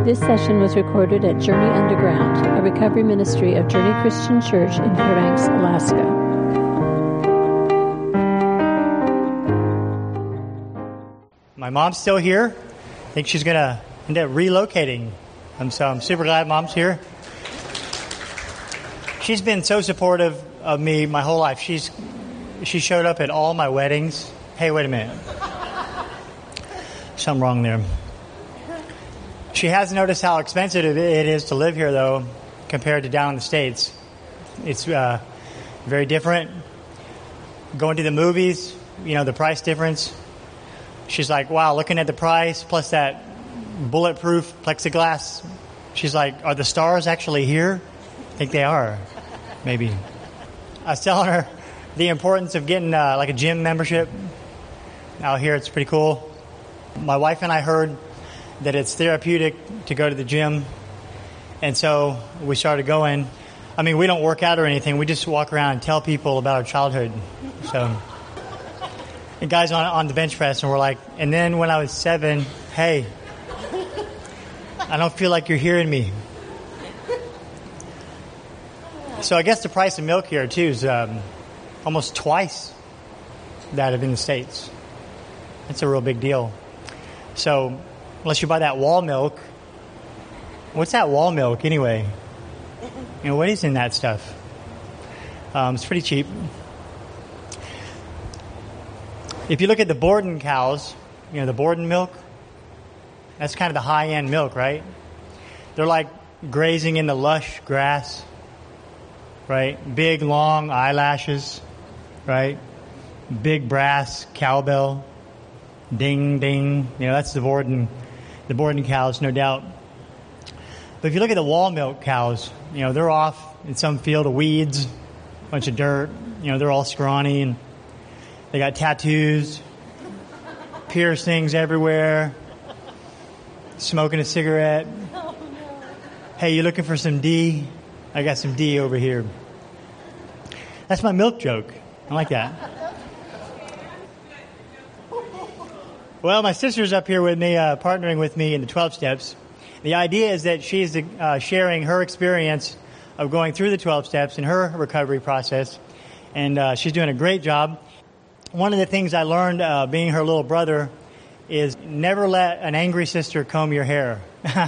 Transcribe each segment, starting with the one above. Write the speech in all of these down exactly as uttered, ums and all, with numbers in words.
This session was recorded at Journey Underground, a recovery ministry of Journey Christian Church in Fairbanks, Alaska. My mom's still here. I think she's going to end up relocating. Um, so I'm super glad Mom's here. She's been so supportive of me my whole life. She's she showed up at all my weddings. Hey, wait a minute. Something wrong there. She has noticed how expensive it is to live here, though, compared to down in the States. It's uh, very different. Going to the movies, you know, the price difference. She's like, wow, looking at the price plus that bulletproof plexiglass. She's like, are the stars actually here? I think they are, maybe. I was telling her the importance of getting uh, like a gym membership. Out here, it's pretty cool. My wife and I heard that it's therapeutic to go to the gym. And so we started going. I mean, we don't work out or anything. We just walk around and tell people about our childhood. So, and guys on, on the bench press, and we're like, and then when I was seven, hey, I don't feel like you're hearing me. So I guess the price of milk here, too, is um, almost twice that of in the States. That's a real big deal. So unless you buy that wall milk, what's that wall milk anyway? You know, what is in that stuff? Um, it's pretty cheap. If you look at the Borden cows, you know, the Borden milk, that's kind of the high-end milk, right? They're like grazing in the lush grass, right? Big, long eyelashes, right? Big brass cowbell, ding, ding. You know, that's the Borden, the Borden cows, no doubt. But if you look at the wall milk cows, you know, they're off in some field of weeds, a bunch of dirt. You know, they're all scrawny, and they got tattoos, piercings everywhere, smoking a cigarette. Oh, no. Hey, you looking for some D? I got some D over here. That's my milk joke. I like that. Well, my sister's up here with me, uh, partnering with me in the twelve steps. The idea is that she's uh, sharing her experience of going through the twelve steps in her recovery process, and uh, she's doing a great job. One of the things I learned uh, being her little brother is never let an angry sister comb your hair.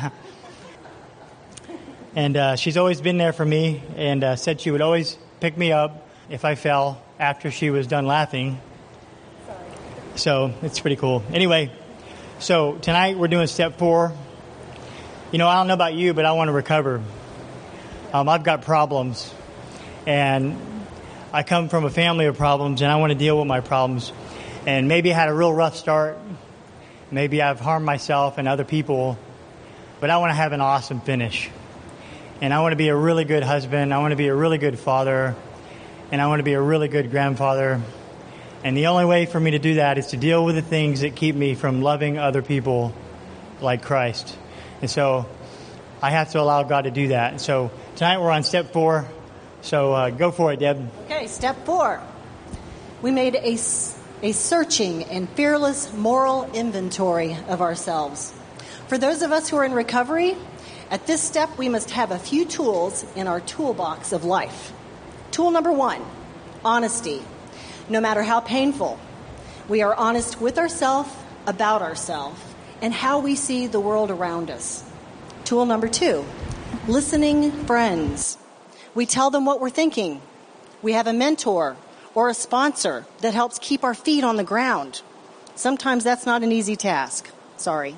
And uh, she's always been there for me, and uh, said she would always pick me up if I fell after she was done laughing. Sorry. So it's pretty cool. Anyway, so tonight we're doing step four. You know, I don't know about you, but I want to recover. Um, I've got problems, and I come from a family of problems, and I want to deal with my problems. And maybe I had a real rough start. Maybe I've harmed myself and other people, but I want to have an awesome finish. And I want to be a really good husband. I want to be a really good father. And I want to be a really good grandfather. And the only way for me to do that is to deal with the things that keep me from loving other people like Christ. And so I have to allow God to do that. And so tonight we're on step four. So uh, go for it, Deb. Okay, step four. We made a, a searching and fearless moral inventory of ourselves. For those of us who are in recovery, at this step we must have a few tools in our toolbox of life. Tool number one, honesty. No matter how painful, we are honest with ourselves, about ourselves, and how we see the world around us. Tool number two, listening friends. We tell them what we're thinking. We have a mentor or a sponsor that helps keep our feet on the ground. Sometimes that's not an easy task. Sorry.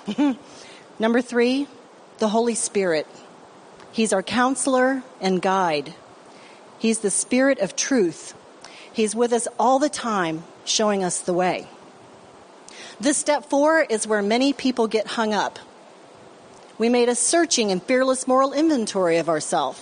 Number three, the Holy Spirit. He's our counselor and guide. He's the Spirit of truth. He's with us all the time, showing us the way. This step four is where many people get hung up. We made a searching and fearless moral inventory of ourselves.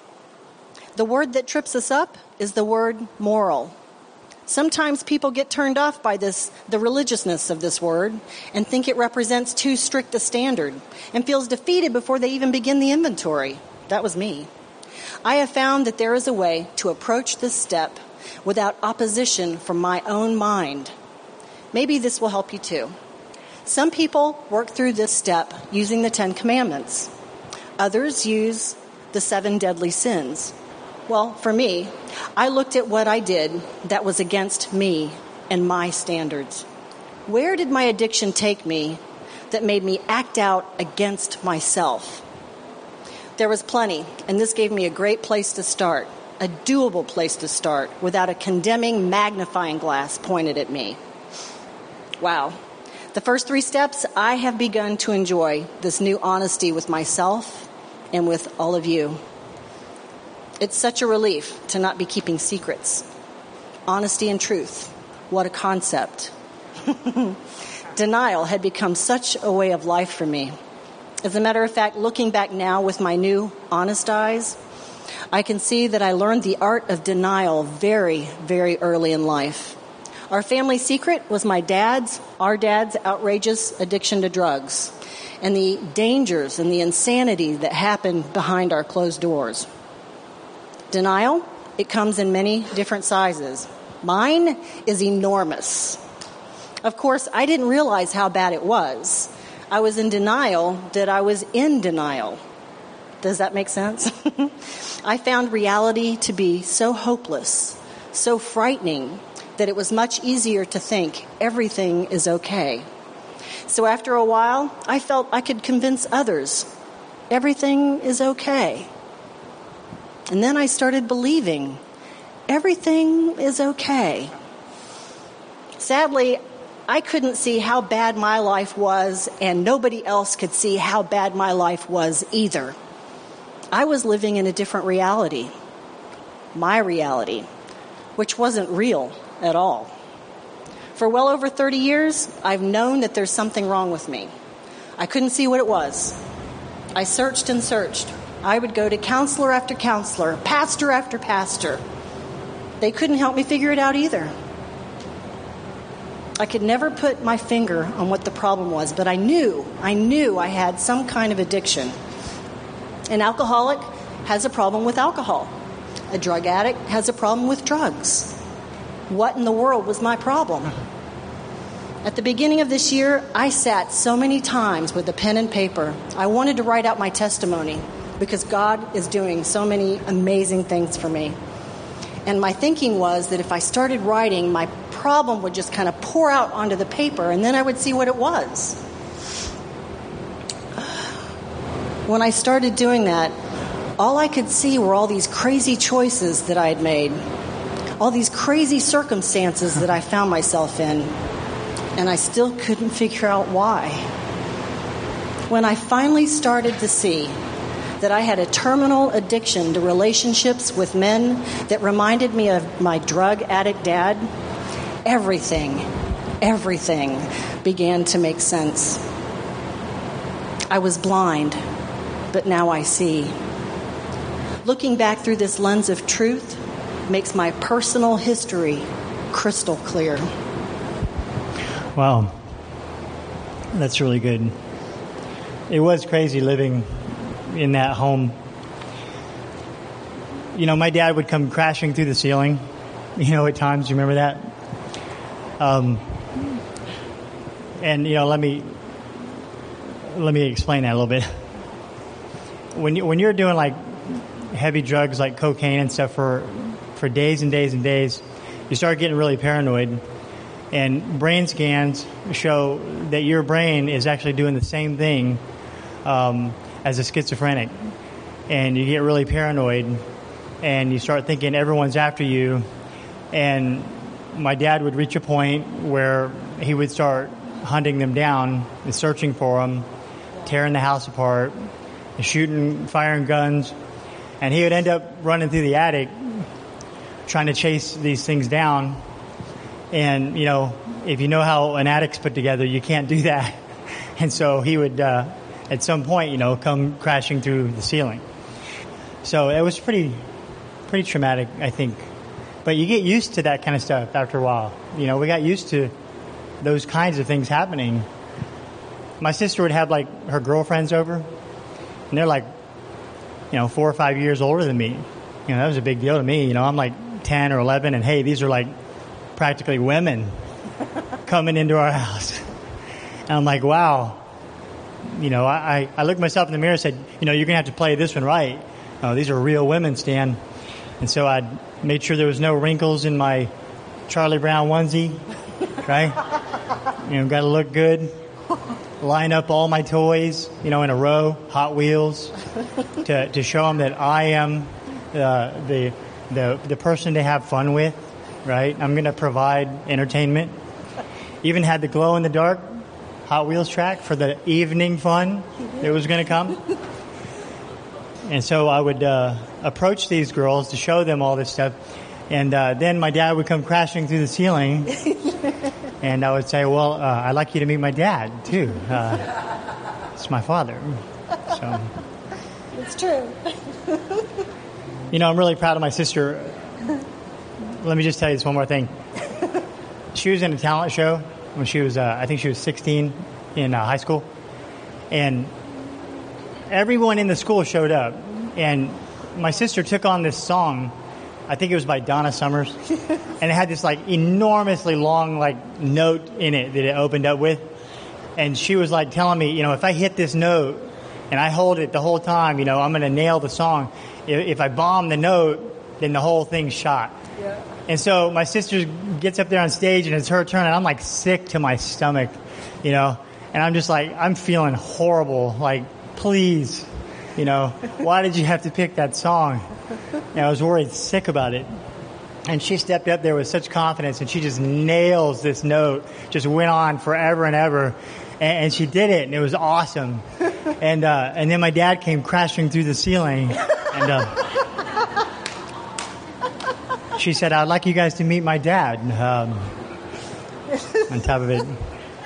The word that trips us up is the word moral. Sometimes people get turned off by this, the religiousness of this word, and think it represents too strict a standard, and feels defeated before they even begin the inventory. That was me. I have found that there is a way to approach this step without opposition from my own mind. Maybe this will help you too. Some people work through this step using the Ten Commandments. Others use the seven deadly sins. Well, for me, I looked at what I did that was against me and my standards. Where did my addiction take me that made me act out against myself? There was plenty, and this gave me a great place to start, a doable place to start, without a condemning magnifying glass pointed at me. Wow. The first three steps, I have begun to enjoy this new honesty with myself and with all of you. It's such a relief to not be keeping secrets. Honesty and truth. What a concept. Denial had become such a way of life for me. As a matter of fact, looking back now with my new honest eyes, I can see that I learned the art of denial very, very early in life. Our family secret was my dad's, our dad's outrageous addiction to drugs and the dangers and the insanity that happened behind our closed doors. Denial, it comes in many different sizes. Mine is enormous. Of course, I didn't realize how bad it was. I was in denial that I was in denial. Does that make sense? I found reality to be so hopeless, so frightening, that it was much easier to think everything is okay. So after a while, I felt I could convince others everything is okay. And then I started believing everything is okay. Sadly, I couldn't see how bad my life was, and nobody else could see how bad my life was either. I was living in a different reality, my reality, which wasn't real at all. For well over thirty years, I've known that there's something wrong with me. I couldn't see what it was. I searched and searched. I would go to counselor after counselor, pastor after pastor. They couldn't help me figure it out either. I could never put my finger on what the problem was, but I knew, I knew I had some kind of addiction. An alcoholic has a problem with alcohol. A drug addict has a problem with drugs. What in the world was my problem? At the beginning of this year, I sat so many times with a pen and paper. I wanted to write out my testimony because God is doing so many amazing things for me. And my thinking was that if I started writing, my problem would just kind of pour out onto the paper, and then I would see what it was. When I started doing that, all I could see were all these crazy choices that I had made, all these crazy circumstances that I found myself in, and I still couldn't figure out why. When I finally started to see that I had a terminal addiction to relationships with men that reminded me of my drug addict dad, everything, everything began to make sense. I was blind, but now I see. Looking back through this lens of truth makes my personal history crystal clear. Wow. That's really good. It was crazy living in that home. You know, my dad would come crashing through the ceiling, you know, at times. You remember that? Um, and, you know, let me let me explain that a little bit. When you, when you're doing, like, heavy drugs like cocaine and stuff for for days and days and days, you start getting really paranoid. And brain scans show that your brain is actually doing the same thing um, as a schizophrenic. And you get really paranoid, and you start thinking everyone's after you. And my dad would reach a point where he would start hunting them down and searching for them, tearing the house apart, shooting, firing guns. And he would end up running through the attic trying to chase these things down. And, you know, if you know how an addict's put together, you can't do that. And so he would, uh, at some point, you know, come crashing through the ceiling. So it was pretty, pretty traumatic, I think. But you get used to that kind of stuff after a while. You know, we got used to those kinds of things happening. My sister would have, like, her girlfriends over, and they're, like, you know, four or five years older than me. You know, that was a big deal to me. You know, I'm, like, ten or eleven, and, hey, these are, like, practically women coming into our house. And I'm like, wow. You know, I, I looked myself in the mirror and said, you know, you're going to have to play this one right. Oh, these are real women, Stan. And so I made sure there was no wrinkles in my Charlie Brown onesie, right? You know, got to look good. Line up all my toys, you know, in a row, Hot Wheels, to to show them that I am uh, the the the person to have fun with, right? I'm going to provide entertainment. Even had the glow in the dark Hot Wheels track for the evening fun that was going to come. And so I would uh, approach these girls to show them all this stuff. And uh, then my dad would come crashing through the ceiling. And I would say, well, uh, I'd like you to meet my dad, too. Uh, it's my father. So, It's true. you know, I'm really proud of my sister. Let me just tell you this one more thing. She was in a talent show when she was, uh, I think she was sixteen in uh, high school. And everyone in the school showed up. And my sister took on this song. I think it was by Donna Summers. And it had this, like, enormously long, like, note in it that it opened up with. And she was, like, telling me, you know, if I hit this note and I hold it the whole time, you know, I'm going to nail the song. If, if I bomb the note, then the whole thing's shot. Yeah. And so my sister gets up there on stage and it's her turn, and I'm, like, sick to my stomach, you know. And I'm just, like, I'm feeling horrible. Like, please, you know, why did you have to pick that song? And I was worried sick about it. And she stepped up there with such confidence, and she just nails this note. Just went on forever and ever. And, and she did it, and it was awesome. And uh, and then my dad came crashing through the ceiling. And uh, she said, I'd like you guys to meet my dad. Um, on top of it. All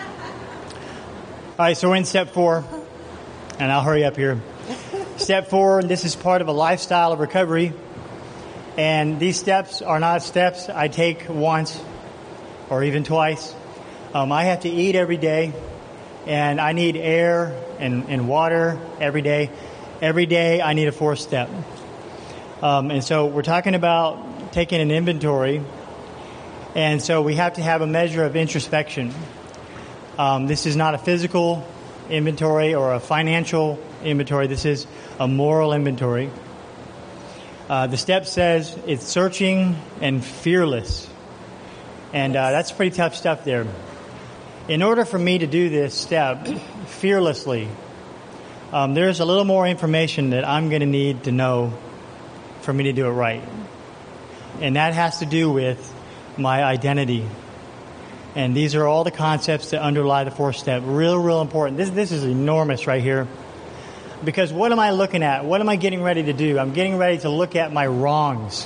right, so we're in step four. And I'll hurry up here. Step four, and this is part of a lifestyle of recovery. And these steps are not steps I take once or even twice. Um, I have to eat every day, and I need air and, and water every day. Every day I need a fourth step. Um, and so we're talking about taking an inventory. And so we have to have a measure of introspection. Um, this is not a physical inventory or a financial inventory. This is a moral inventory. Uh, the step says it's searching and fearless. And uh, that's pretty tough stuff there. In order for me to do this step fearlessly, um, there's a little more information that I'm going to need to know for me to do it right. And that has to do with my identity. And these are all the concepts that underlie the fourth step. Real, real important. This, this is enormous right here. Because what am I looking at? What am I getting ready to do? I'm getting ready to look at my wrongs.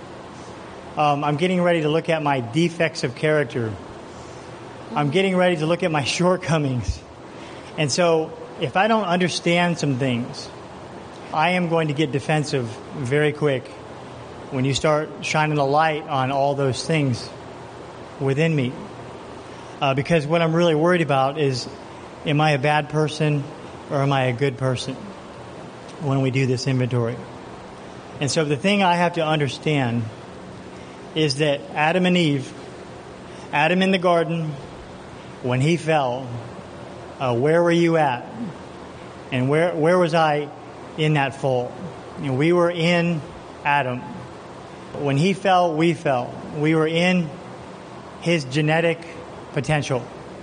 Um, I'm getting ready to look at my defects of character. I'm getting ready to look at my shortcomings. And so if I don't understand some things, I am going to get defensive very quick when you start shining a light on all those things within me. Uh, because what I'm really worried about is, am I a bad person or am I a good person when we do this inventory? And so the thing I have to understand is that Adam and Eve, Adam in the garden, when he fell, uh, where were you at? And where where was I in that fall? You know, we were in Adam. When he fell, we fell. We were in his genetic potential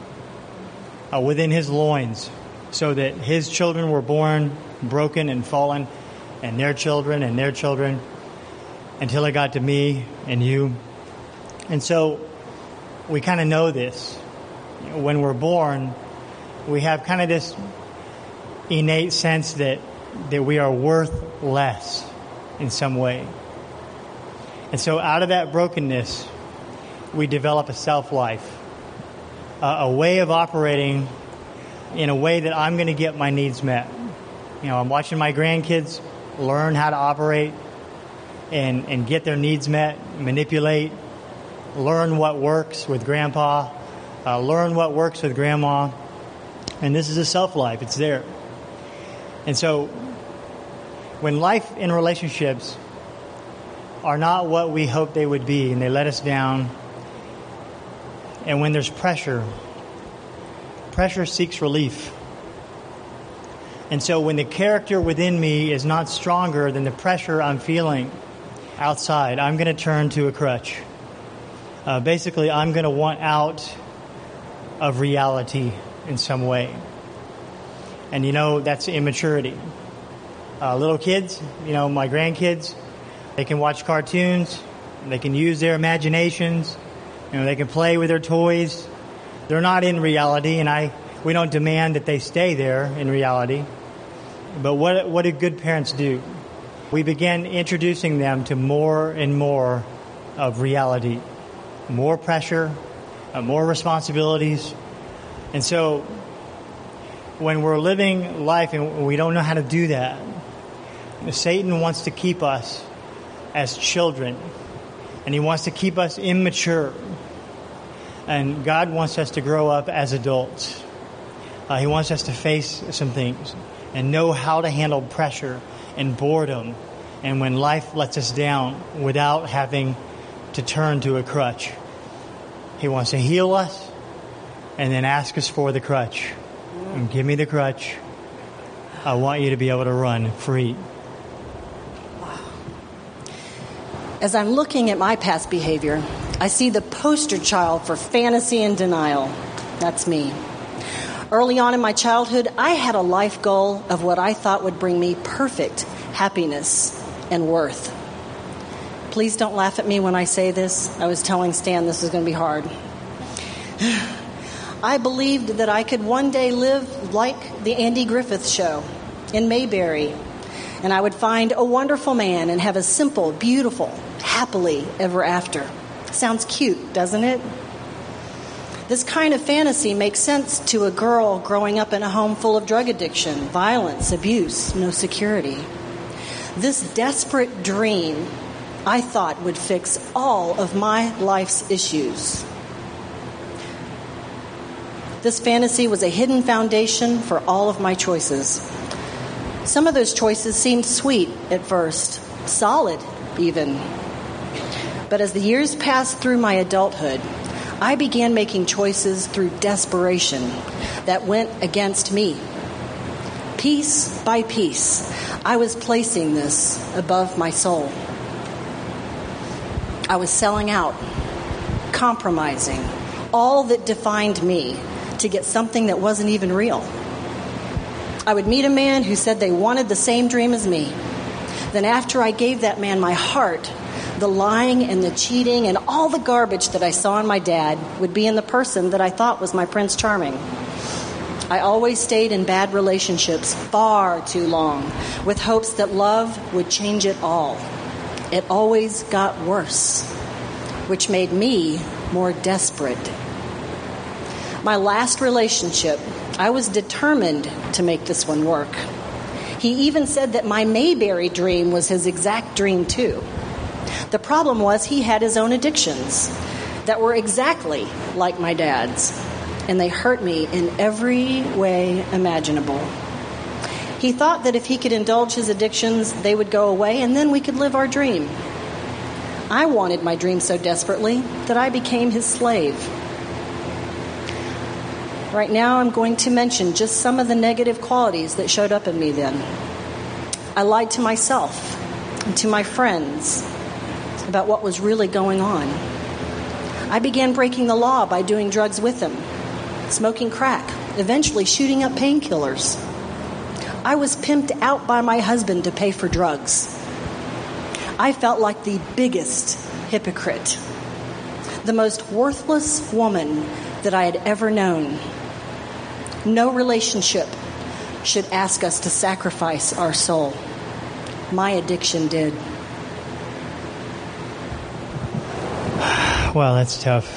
uh, within his loins, so that his children were born broken and fallen, and their children and their children, until it got to me and you. And so we kind of know this. When we're born, we have kind of this innate sense that that we are worth less in some way. And so out of that brokenness, we develop a self-life, a, a way of operating in a way that I'm going to get my needs met. You know, I'm watching my grandkids learn how to operate and, and get their needs met, manipulate, learn what works with grandpa, uh, learn what works with grandma. And this is a self-life. It's there. And so when life and relationships are not what we hoped they would be, and they let us down, and when there's pressure, pressure seeks relief. And so when the character within me is not stronger than the pressure I'm feeling outside, I'm going to turn to a crutch. Uh, basically, I'm going to want out of reality in some way. And you know, that's immaturity. Uh, little kids, you know, my grandkids, they can watch cartoons, they can use their imaginations, you know, they can play with their toys. They're not in reality, and I we don't demand that they stay there in reality. But what what do good parents do? We begin introducing them to more and more of reality, more pressure, uh, more responsibilities. And so when we're living life and we don't know how to do that, Satan wants to keep us as children, and he wants to keep us immature. And God wants us to grow up as adults. Uh, he wants us to face some things and know how to handle pressure and boredom, and when life lets us down without having to turn to a crutch. He wants to heal us and then ask us for the crutch. And give me the crutch. I want you to be able to run free. As I'm looking at my past behavior, I see the poster child for fantasy and denial. That's me. Early on in my childhood, I had a life goal of what I thought would bring me perfect happiness and worth. Please don't laugh at me when I say this. I was telling Stan this is going to be hard. I believed that I could one day live like the Andy Griffith Show in Mayberry, and I would find a wonderful man and have a simple, beautiful, happily ever after. Sounds cute, doesn't it? This kind of fantasy makes sense to a girl growing up in a home full of drug addiction, violence, abuse, no security. This desperate dream, I thought, would fix all of my life's issues. This fantasy was a hidden foundation for all of my choices. Some of those choices seemed sweet at first, solid even. But as the years passed through my adulthood, I began making choices through desperation that went against me. Piece by piece, I was placing this above my soul. I was selling out, compromising, all that defined me to get something that wasn't even real. I would meet a man who said they wanted the same dream as me. Then after I gave that man my heart, the lying and the cheating and all the garbage that I saw in my dad would be in the person that I thought was my Prince Charming. I always stayed in bad relationships far too long with hopes that love would change it all. It always got worse, which made me more desperate. My last relationship, I was determined to make this one work. He even said that my Mayberry dream was his exact dream too. The problem was he had his own addictions that were exactly like my dad's, and they hurt me in every way imaginable. He thought that if he could indulge his addictions, they would go away, and then we could live our dream. I wanted my dream so desperately that I became his slave. Right now, I'm going to mention just some of the negative qualities that showed up in me then. I lied to myself and to my friends about what was really going on. I began breaking the law by doing drugs with them, smoking crack, eventually shooting up painkillers. I was pimped out by my husband to pay for drugs. I felt like the biggest hypocrite, the most worthless woman that I had ever known. No relationship should ask us to sacrifice our soul. My addiction did. Wow, that's tough.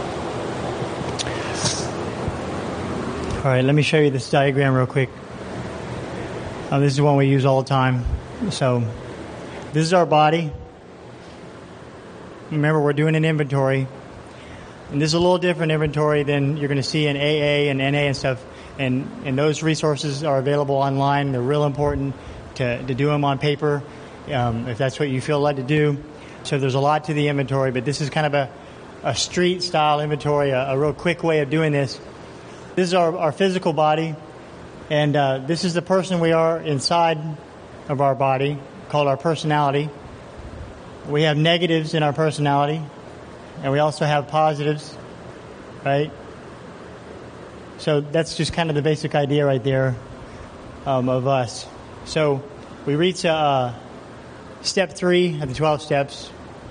All right, let me show you this diagram real quick. Uh, this is one we use all the time. So this is our body. Remember, we're doing an inventory. And this is a little different inventory than you're going to see in A A and N A and stuff. And, and those resources are available online. They're real important to, to do them on paper, um, if that's what you feel led to do. So there's a lot to the inventory, but this is kind of a, a street-style inventory, a, a real quick way of doing this. This is our, our physical body, and uh, this is the person we are inside of our body, called our personality. We have negatives in our personality, and we also have positives, right? So that's just kind of the basic idea right there um, of us. So we reach uh, step three of the twelve steps,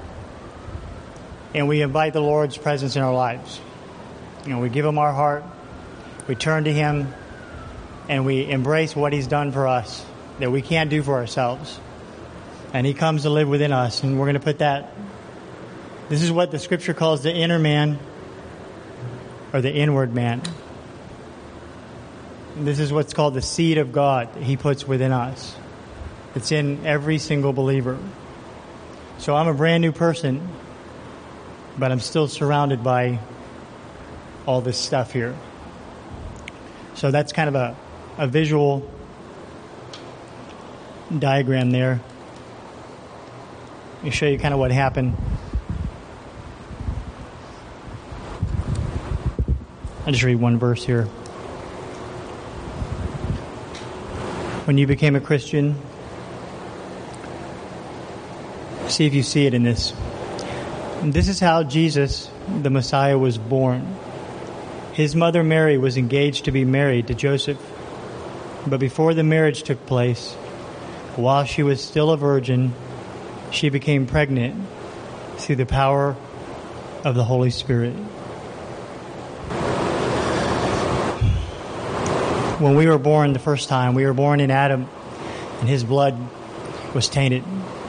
and we invite the Lord's presence in our lives. You know, we give Him our heart, we turn to Him, and we embrace what He's done for us that we can't do for ourselves. And He comes to live within us, and we're going to put that. This is what the Scripture calls the inner man, or the inward man. And this is what's called the seed of God that He puts within us. It's in every single believer. So I'm a brand new person, but I'm still surrounded by all this stuff here. So that's kind of a, a visual diagram there. Let me show you kind of what happened. I'll just read one verse here. When you became a Christian, see if you see it in this. And this is how Jesus, the Messiah, was born. His mother Mary was engaged to be married to Joseph. But before the marriage took place, while she was still a virgin, she became pregnant through the power of the Holy Spirit. When we were born the first time, we were born in Adam, and his blood was tainted.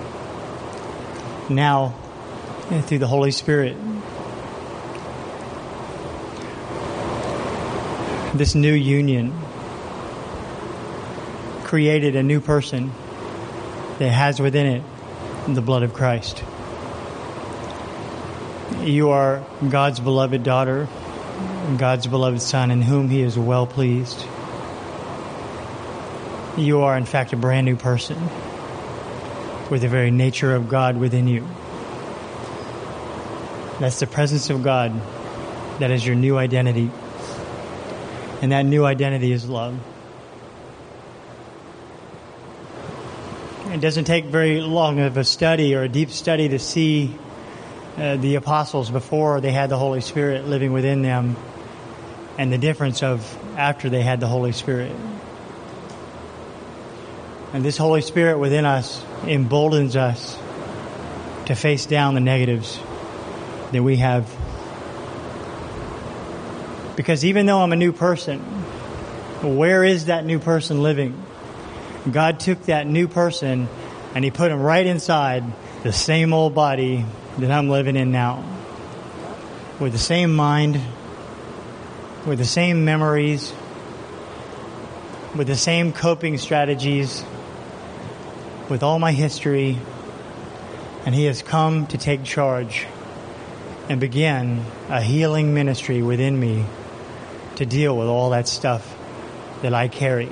Now, through the Holy Spirit, this new union created a new person that has within it the blood of Christ. You are God's beloved daughter, God's beloved son, in whom He is well pleased. You are, in fact, a brand new person with the very nature of God within you. That's the presence of God. That is your new identity. And that new identity is love. It doesn't take very long of a study or a deep study to see uh, the apostles before they had the Holy Spirit living within them, and the difference of after they had the Holy Spirit. And this Holy Spirit within us emboldens us to face down the negatives that we have. Because even though I'm a new person, where is that new person living? God took that new person and He put him right inside the same old body that I'm living in now. With the same mind, with the same memories, with the same coping strategies, with all my history, and He has come to take charge and begin a healing ministry within me to deal with all that stuff that I carry.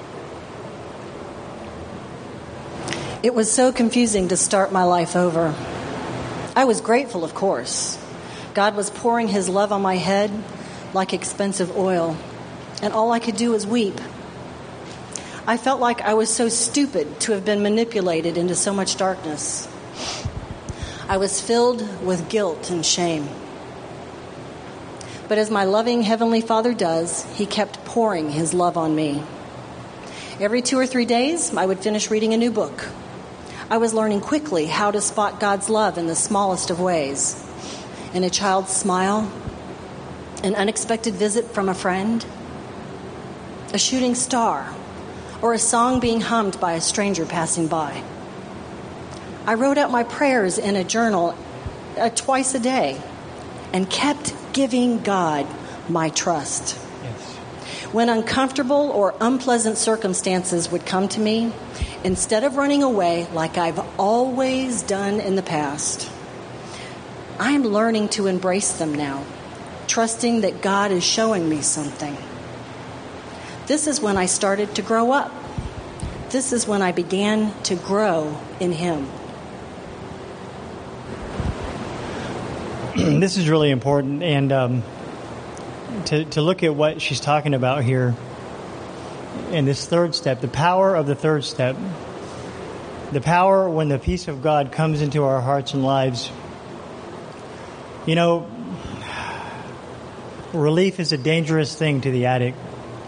It was so confusing to start my life over. I was grateful, of course. God was pouring His love on my head like expensive oil, and all I could do was weep. I felt like I was so stupid to have been manipulated into so much darkness. I was filled with guilt and shame. But as my loving Heavenly Father does, He kept pouring His love on me. Every two or three days, I would finish reading a new book. I was learning quickly how to spot God's love in the smallest of ways. In a child's smile, an unexpected visit from a friend, a shooting star, or a song being hummed by a stranger passing by. I wrote out my prayers in a journal uh, twice a day and kept giving God my trust. Yes. When uncomfortable or unpleasant circumstances would come to me, instead of running away like I've always done in the past, I'm learning to embrace them now, trusting that God is showing me something. This is when I started to grow up. This is when I began to grow in Him. This is really important, and um, to, to look at what she's talking about here in this third step, the power of the third step, the power when the peace of God comes into our hearts and lives. You know, relief is a dangerous thing to the addict.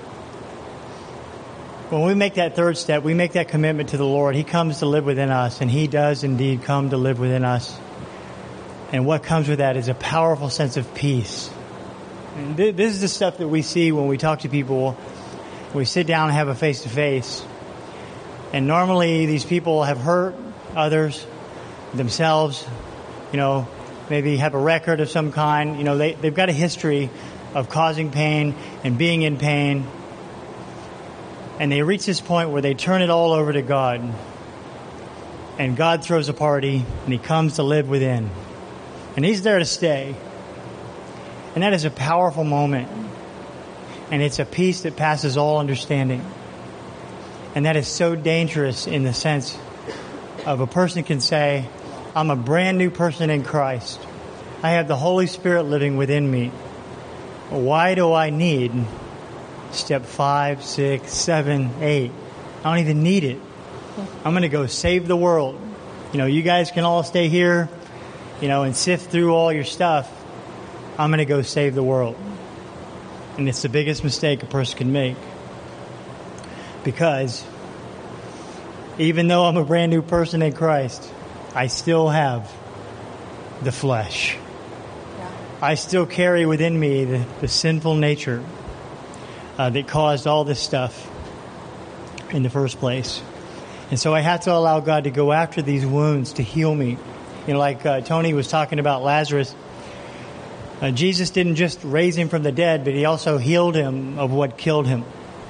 When we make that third step, we make that commitment to the Lord. He comes to live within us, and He does indeed come to live within us. And what comes with that is a powerful sense of peace. And th- this is the stuff that we see when we talk to people. We sit down and have a face-to-face. And normally these people have hurt others, themselves, you know, maybe have a record of some kind. You know, they, they've got a history of causing pain and being in pain. And they reach this point where they turn it all over to God. And God throws a party, and He comes to live within. And He's there to stay. And that is a powerful moment. And it's a peace that passes all understanding. And that is so dangerous in the sense of a person can say, I'm a brand new person in Christ. I have the Holy Spirit living within me. Why do I need step five, six, seven, eight? I don't even need it. I'm going to go save the world. You know, you guys can all stay here, you know, and sift through all your stuff. I'm going to go save the world. And it's the biggest mistake a person can make. Because even though I'm a brand new person in Christ, I still have the flesh. Yeah. I still carry within me the, the sinful nature uh, that caused all this stuff in the first place. And so I have to allow God to go after these wounds to heal me. You know, like uh, Tony was talking about Lazarus. Uh, Jesus didn't just raise him from the dead, but He also healed him of what killed him.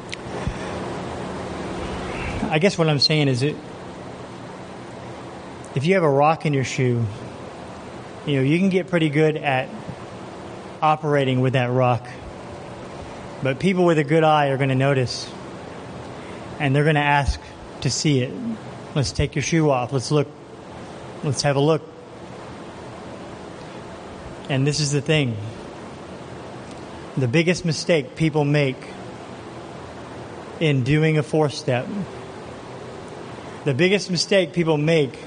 I guess what I'm saying is that if you have a rock in your shoe, you know, you can get pretty good at operating with that rock. But people with a good eye are going to notice, and they're going to ask to see it. Let's take your shoe off. Let's look. Let's have a look. And this is the thing. The biggest mistake people make in doing a fourth step, the biggest mistake people make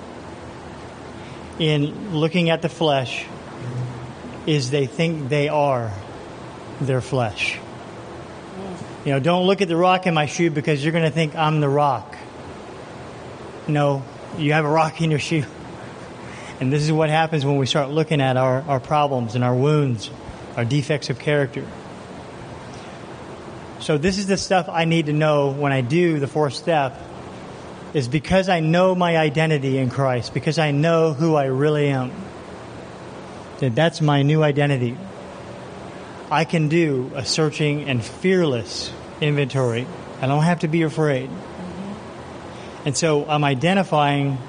in looking at the flesh is they think they are their flesh. You know, don't look at the rock in my shoe because you're going to think I'm the rock. No, you have a rock in your shoe. And this is what happens when we start looking at our, our problems and our wounds, our defects of character. So this is the stuff I need to know when I do the fourth step, is because I know my identity in Christ, because I know who I really am. That that's my new identity. I can do a searching and fearless inventory. I don't have to be afraid. And so I'm identifying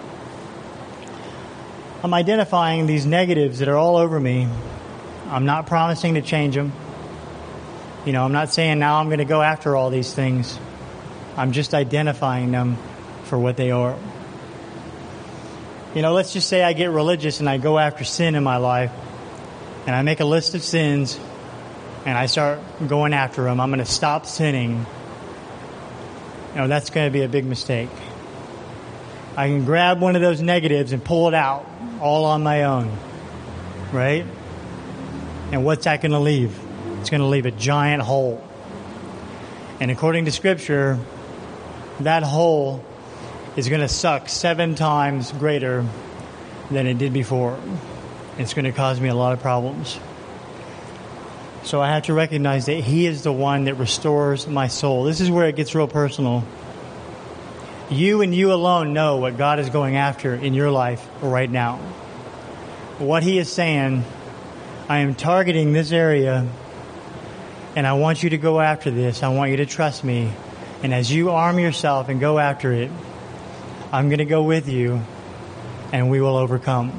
I'm identifying these negatives that are all over me. I'm not promising to change them. You know, I'm not saying now I'm going to go after all these things. I'm just identifying them for what they are. You know, let's just say I get religious and I go after sin in my life, and I make a list of sins, and I start going after them. I'm going to stop sinning. You know, that's going to be a big mistake. I can grab one of those negatives and pull it out all on my own, right? And what's that going to leave? It's going to leave a giant hole. And according to Scripture, that hole is going to suck seven times greater than it did before. It's going to cause me a lot of problems. So I have to recognize that He is the one that restores my soul. This is where it gets real personal. You and you alone know what God is going after in your life right now. What He is saying, I am targeting this area, and I want you to go after this. I want you to trust me. And as you arm yourself and go after it, I'm going to go with you, and we will overcome.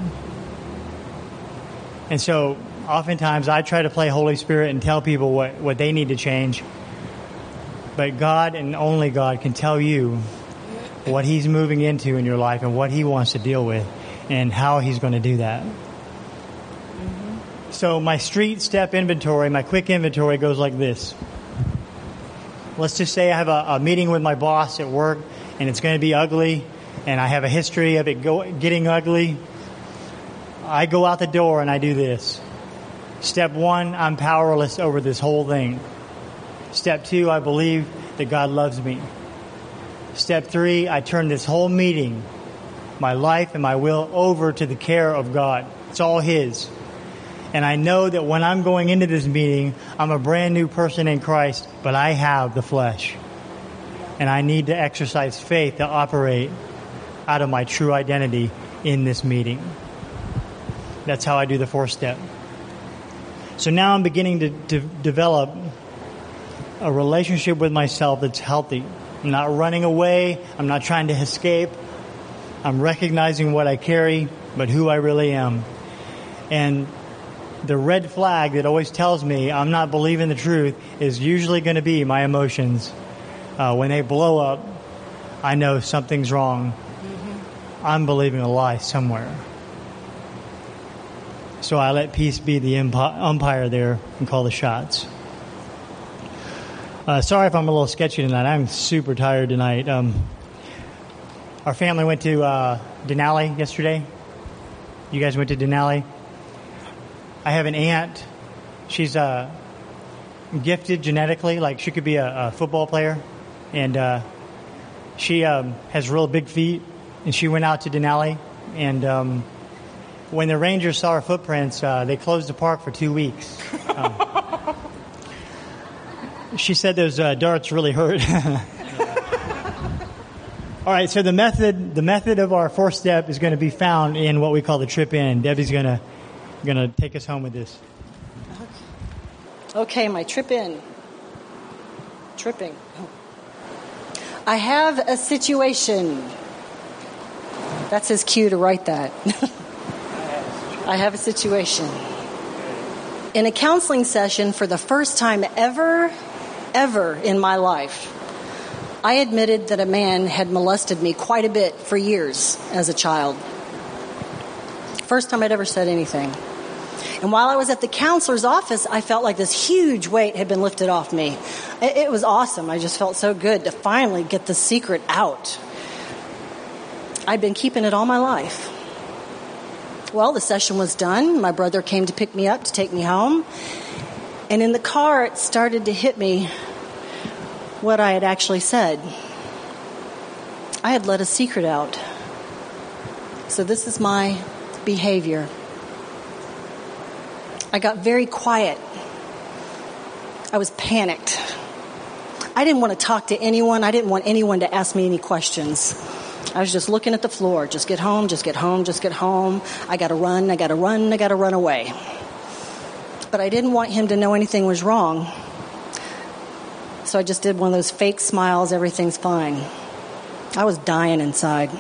And so oftentimes I try to play Holy Spirit and tell people what, what they need to change. But God and only God can tell you what He's moving into in your life and what He wants to deal with and how He's going to do that. Mm-hmm. So my street step inventory, my quick inventory goes like this. Let's just say I have a, a meeting with my boss at work, and it's going to be ugly, and I have a history of it go, getting ugly. I go out the door and I do this. Step one, I'm powerless over this whole thing. Step two, I believe that God loves me. Step three, I turn this whole meeting, my life and my will, over to the care of God. It's all His. And I know that when I'm going into this meeting, I'm a brand new person in Christ, but I have the flesh. And I need to exercise faith to operate out of my true identity in this meeting. That's how I do the fourth step. So now I'm beginning to, to develop a relationship with myself that's healthy. I'm not running away. I'm not trying to escape. I'm recognizing what I carry, but who I really am. And the red flag that always tells me I'm not believing the truth is usually going to be my emotions. Uh, when they blow up, I know something's wrong. Mm-hmm. I'm believing a lie somewhere. So I let peace be the umpire there and call the shots. Uh, sorry if I'm a little sketchy tonight. I'm super tired tonight. Um, our family went to uh, Denali yesterday. You guys went to Denali? I have an aunt. She's uh, gifted genetically, like she could be a, a football player. And uh, she um, has real big feet. And she went out to Denali. And um, when the Rangers saw her footprints, uh, they closed the park for two weeks. Um, she said those uh, darts really hurt. All right, so the method the method of our fourth step is going to be found in what we call the trip in. Debbie's going to going to take us home with this. Okay, my trip in. Tripping. I have a situation. That's his cue to write that. I have a situation. In a counseling session for the first time ever, ever in my life, I admitted that a man had molested me quite a bit for years as a child. First time I'd ever said anything. And while I was at the counselor's office, I felt like this huge weight had been lifted off me. It, it was awesome. I just felt so good to finally get the secret out. I'd been keeping it all my life. Well, the session was done. My brother came to pick me up to take me home. And in the car, it started to hit me what I had actually said. I had let a secret out. So this is my behavior. I got very quiet. I was panicked. I didn't want to talk to anyone. I didn't want anyone to ask me any questions. I was just looking at the floor. Just get home, just get home, just get home. I got to run, I got to run, I got to run away. But I didn't want him to know anything was wrong. So I just did one of those fake smiles, everything's fine. I was dying inside.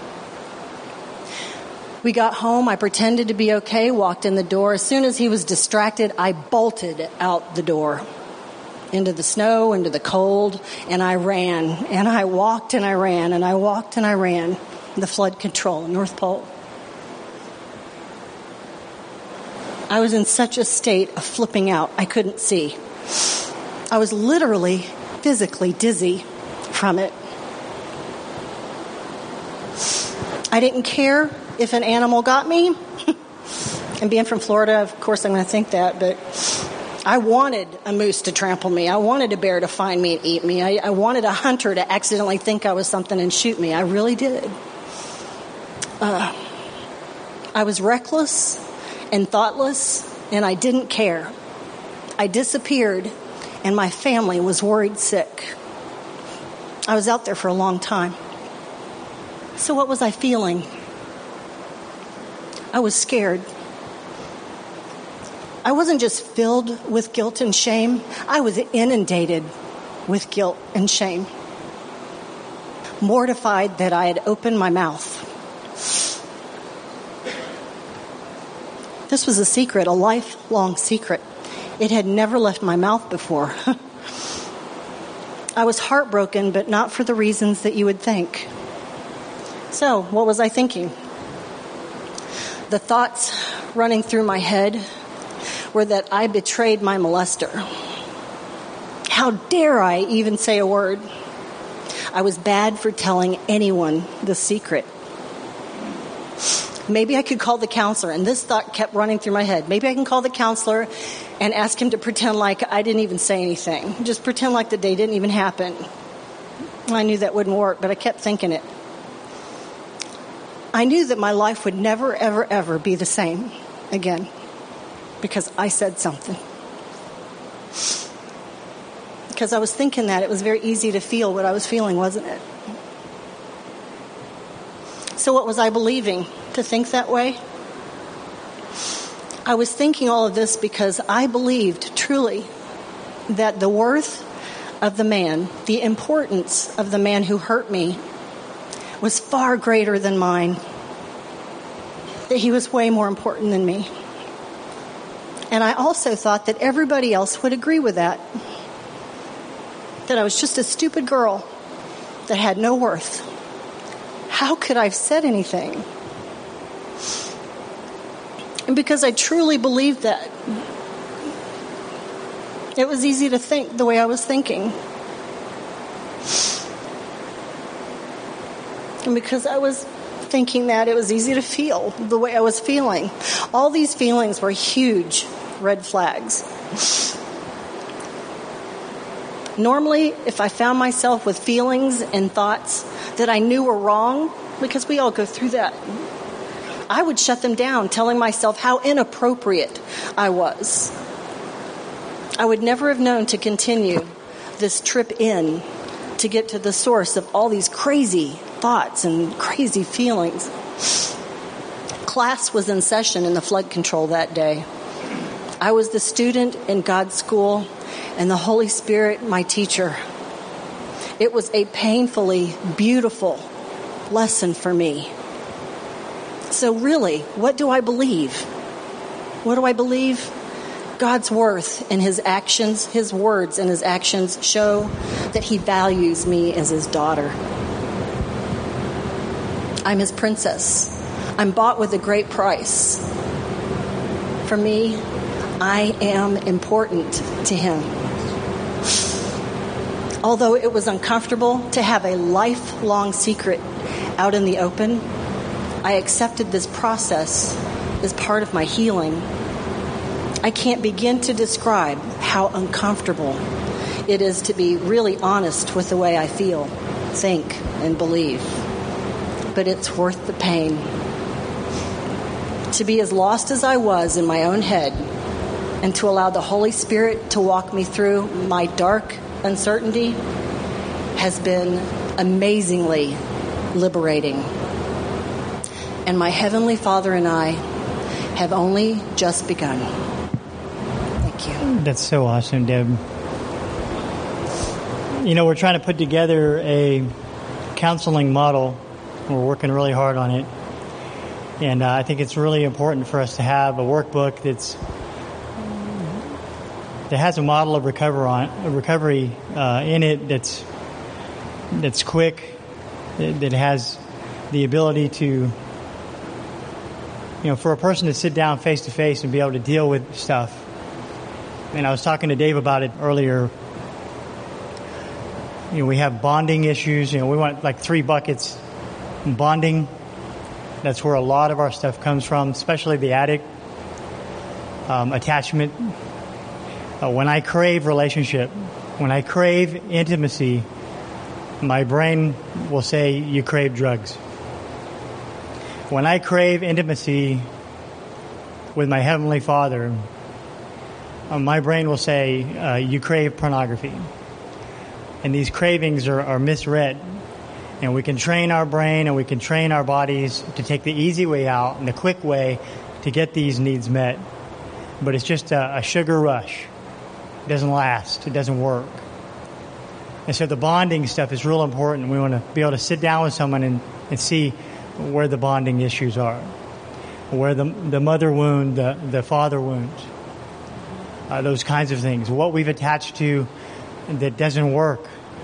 We got home, I pretended to be okay, walked in the door. As soon as he was distracted, I bolted out the door. Into the snow, into the cold, and I ran, and I walked and I ran, and I walked and I ran. The flood control, North Pole. I was in such a state of flipping out, I couldn't see. I was literally, physically dizzy from it. I didn't care if an animal got me. And being from Florida, of course I'm going to think that, but I wanted a moose to trample me. I wanted a bear to find me and eat me. I, I wanted a hunter to accidentally think I was something and shoot me. I really did. Uh, I was reckless and thoughtless, and I didn't care. I disappeared, and my family was worried sick. I was out there for a long time. So what was I feeling? I was scared. I wasn't just filled with guilt and shame. I was inundated with guilt and shame. Mortified that I had opened my mouth. This was a secret, a lifelong secret. It had never left my mouth before. I was heartbroken, but not for the reasons that you would think. So, what was I thinking? The thoughts running through my head were that I betrayed my molester. How dare I even say a word? I was bad for telling anyone the secret. Maybe I could call the counselor, and this thought kept running through my head. Maybe I can call the counselor and ask him to pretend like I didn't even say anything. Just pretend like the day didn't even happen. I knew that wouldn't work, but I kept thinking it. I knew that my life would never, ever, ever be the same again because I said something. Because I was thinking that, it was very easy to feel what I was feeling, wasn't it? So what was I believing to think that way? I was thinking all of this because I believed truly that the worth of the man, the importance of the man who hurt me, was far greater than mine. That he was way more important than me. And I also thought that everybody else would agree with that. That I was just a stupid girl that had no worth. How could I have said anything? And because I truly believed that, it was easy to think the way I was thinking. And because I was thinking that, it was easy to feel the way I was feeling. All these feelings were huge red flags. Normally, if I found myself with feelings and thoughts that I knew were wrong, because we all go through that, I would shut them down, telling myself how inappropriate I was. I would never have known to continue this trip in to get to the source of all these crazy thoughts and crazy feelings. Class was in session in the flood control that day. I was the student in God's school and the Holy Spirit my teacher. It was a painfully beautiful lesson for me. So really, what do I believe? What do I believe? God's worth in his actions, his words and his actions show that he values me as his daughter. I'm his princess. I'm bought with a great price. For me, I am important to him. Although it was uncomfortable to have a lifelong secret out in the open, I accepted this process as part of my healing. I can't begin to describe how uncomfortable it is to be really honest with the way I feel, think, and believe. But it's worth the pain. To be as lost as I was in my own head and to allow the Holy Spirit to walk me through my dark uncertainty has been amazingly liberating. And my Heavenly Father and I have only just begun. Thank you. That's so awesome, Deb. You know, we're trying to put together a counseling model. We're working really hard on it. And uh, I think it's really important for us to have a workbook that's that has a model of recover on, recovery uh, in it that's that's quick, that, that has the ability to, you know, for a person to sit down face to face and be able to deal with stuff. And I was talking to Dave about it earlier. You know, we have bonding issues. You know, we want like three buckets. Bonding, that's where a lot of our stuff comes from, especially the addict. Um, attachment. Uh, when I crave relationship, when I crave intimacy, my brain will say, you crave drugs. When I crave intimacy with my Heavenly Father, uh, my brain will say, uh, you crave pornography. And these cravings are, are misread. And we can train our brain and we can train our bodies to take the easy way out and the quick way to get these needs met. But it's just a, a sugar rush. It doesn't last. It doesn't work. And so the bonding stuff is real important. We want to be able to sit down with someone and, and see where the bonding issues are, where the, the mother wound, the, the father wound, uh, those kinds of things, what we've attached to that doesn't work.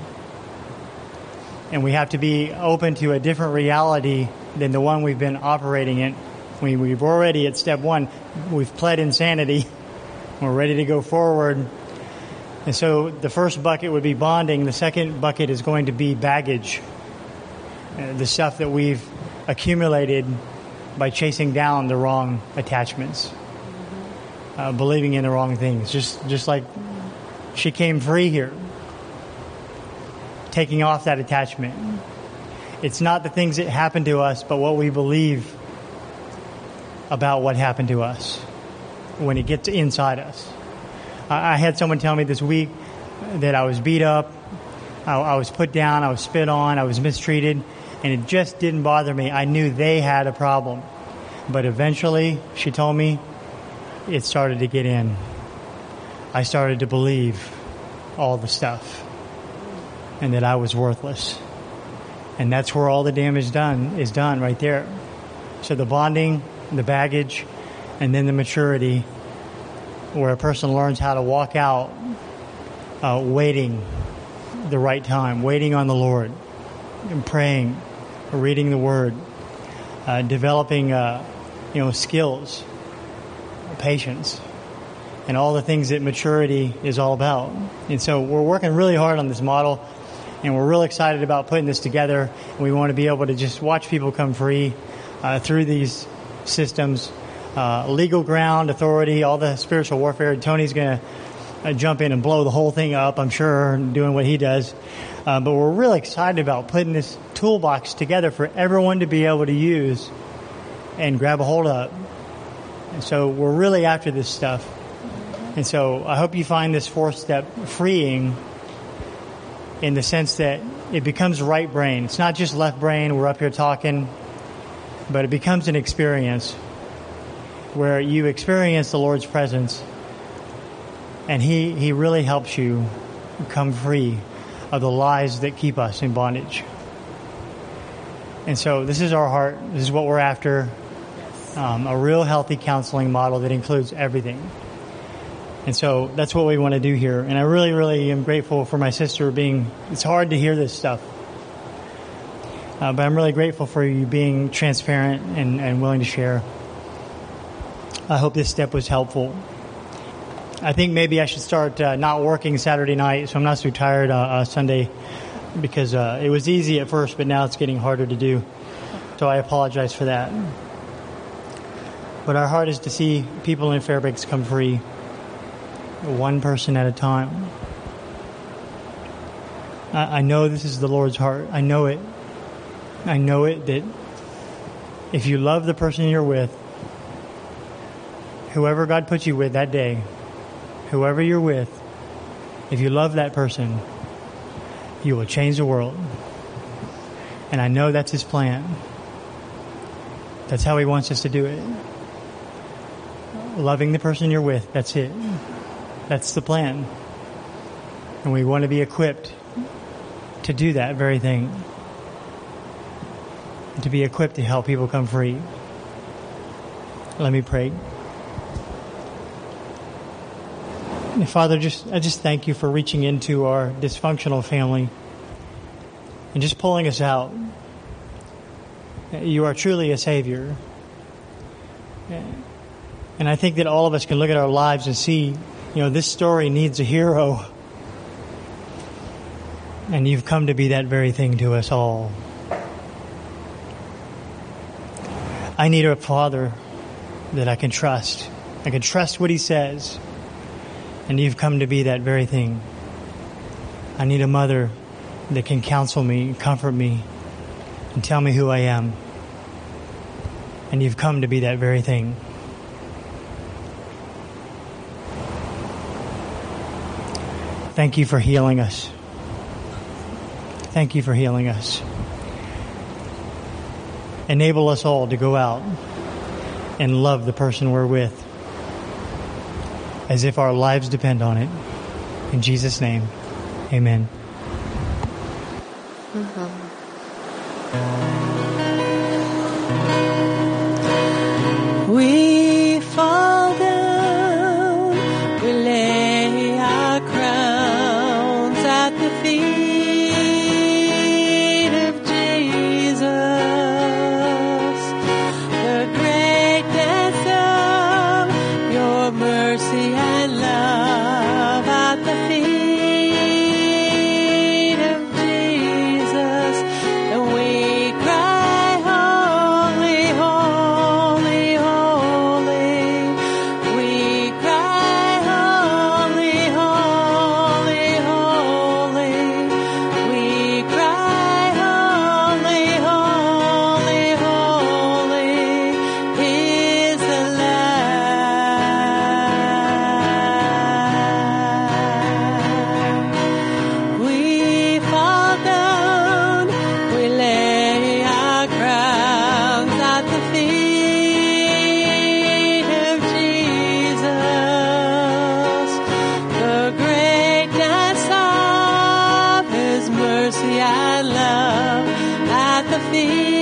And we have to be open to a different reality than the one we've been operating in. We, we've already, at step one, we've pled insanity. We're ready to go forward. And so the first bucket would be bonding. The second bucket is going to be baggage. Uh, the stuff that we've accumulated by chasing down the wrong attachments, uh, believing in the wrong things. Just, just like she came free here, taking off that attachment. It's not the things that happened to us, but what we believe about what happened to us when it gets inside us. I had someone tell me this week that I was beat up, I, I was put down, I was spit on, I was mistreated, and it just didn't bother me. I knew they had a problem. But eventually, she told me, it started to get in. I started to believe all the stuff and that I was worthless. And that's where all the damage done is done right there. So the bonding, the baggage, and then the maturity, where a person learns how to walk out uh, waiting the right time, waiting on the Lord, and praying, reading the Word, uh, developing uh, you know skills, patience, and all the things that maturity is all about. And so we're working really hard on this model, and we're real excited about putting this together. And we want to be able to just watch people come free uh, through these systems. Uh, legal ground, authority, all the spiritual warfare. Tony's going to uh, jump in and blow the whole thing up, I'm sure, doing what he does. Uh, but we're really excited about putting this toolbox together for everyone to be able to use and grab a hold of. And so we're really after this stuff. And so I hope you find this fourth step freeing in the sense that it becomes right brain. It's not just left brain, we're up here talking, but it becomes an experience where you experience the Lord's presence, and He, He really helps you come free of the lies that keep us in bondage. And so this is our heart. This is what we're after. Um, a real healthy counseling model that includes everything. And so that's what we want to do here. And I really, really am grateful for my sister being, it's hard to hear this stuff. Uh, but I'm really grateful for you being transparent and, and willing to share. I hope this step was helpful. I think maybe I should start uh, not working Saturday night, so I'm not so tired uh, uh, Sunday, because uh, it was easy at first, but now it's getting harder to do. So I apologize for that. But our heart is to see people in Fairbanks come free, one person at a time. I, I know this is the Lord's heart. I know it. I know it that if you love the person you're with, whoever God puts you with that day, whoever you're with, if you love that person, you will change the world. And I know that's His plan. That's how He wants us to do it. Loving the person you're with, that's it. That's the plan. And we want to be equipped to do that very thing. To be equipped to help people come free. Let me pray. And Father, just I just thank You for reaching into our dysfunctional family and just pulling us out. You are truly a Savior. And I think that all of us can look at our lives and see, you know, this story needs a hero. And You've come to be that very thing to us all. I need a Father that I can trust. I can trust what He says. And You've come to be that very thing. I need a mother that can counsel me, comfort me, and tell me who I am. And You've come to be that very thing. Thank You for healing us. Thank You for healing us. Enable us all to go out and love the person we're with as if our lives depend on it. In Jesus' name, amen. Mm-hmm. We fall down, we lay our crowns at the feet of Jesus. The greatness of Your mercy and the feet